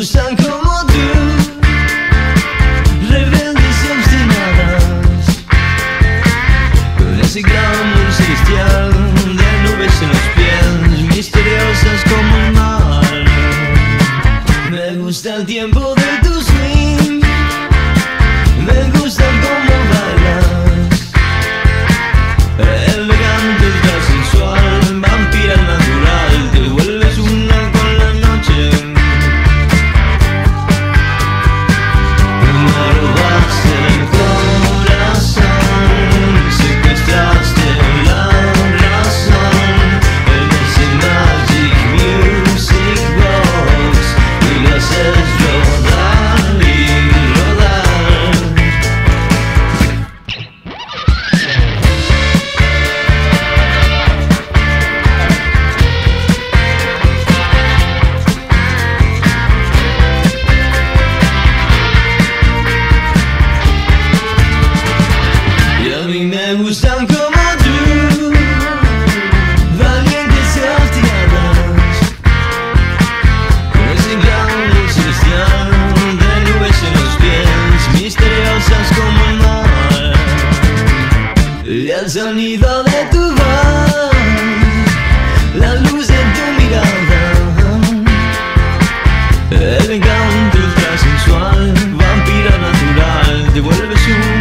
gustan como tú, rebeldes y obstinadas, con ese glamour celestial de nubes en los pies, misteriosas como el mar. Me gusta el tiempo de tu swing, me gusta cómo bailas, elegante, sensual, vampira natural, te vuelves una con la noche. Me robaste el corazón, secuestraste la razón en ese Magic Music Box y lo haces rodar y rodar. Y a mí me gustan como tú, valientes y obstinadas, con ese glamour celestial de nubes en los pies, misteriosas como el mar. Y el sonido de tu voz, la luz de tu mirada, elegante, ultra sensual, vampira natural, te vuelves un